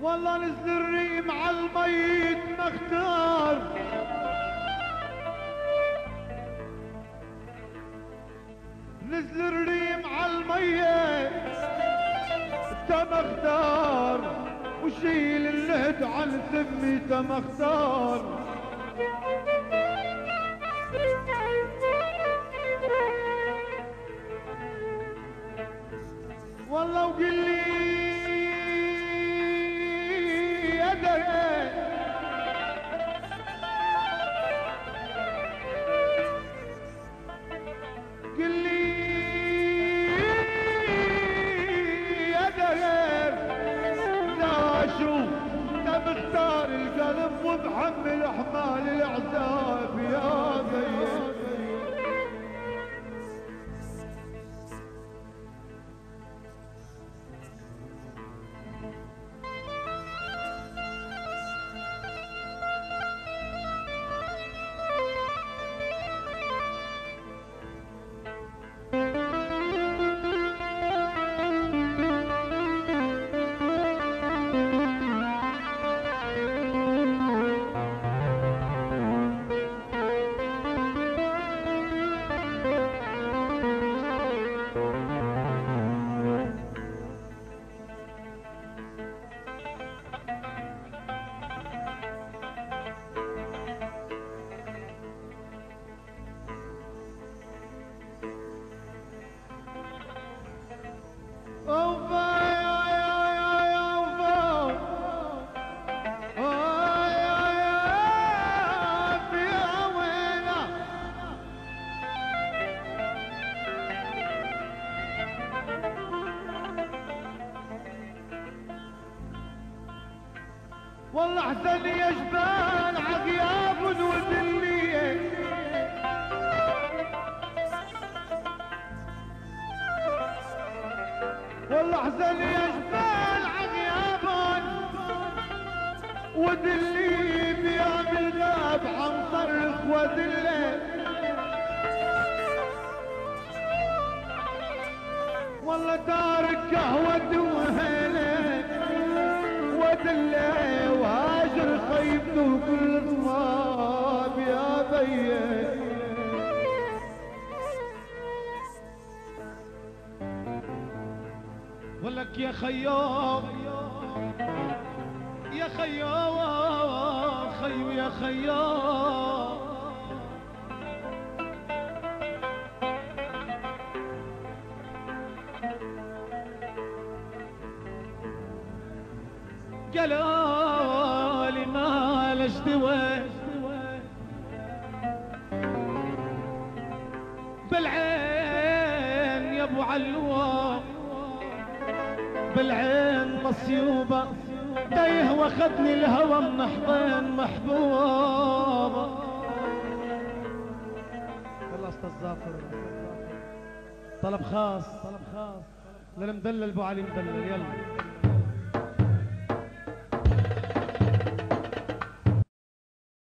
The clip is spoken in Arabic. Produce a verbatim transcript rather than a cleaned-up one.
والله نزل الريم على الميت مختار، نزل الريم على الميت مختار، وشيل اللهد عن ثمي مختار. والله وقل لي يا دهي قل لي يا دهي لا شوف انت مختار القلب ومحمل احمال العذاب يا بيه. والله احزن يا جبال عغياب وذلية، والله احزن يا جبال عغياب وذلية، بيوم الغاب عم صرخ وذلة. والله تارك قهوة وهيلة ودلة وهاجر خيبته كل صواب يا بيه. ولك يا خيام يا خيام خيو يا خيام، قالوا ما لش دواء بالعين يا ابو علوة، بالعين مصيوبة تايه واخدني الهوى من حضن محبوبة. يلا استاذ ظافر طلب خاص، طلب خاص للمدلل ابو علي مدلل. يلا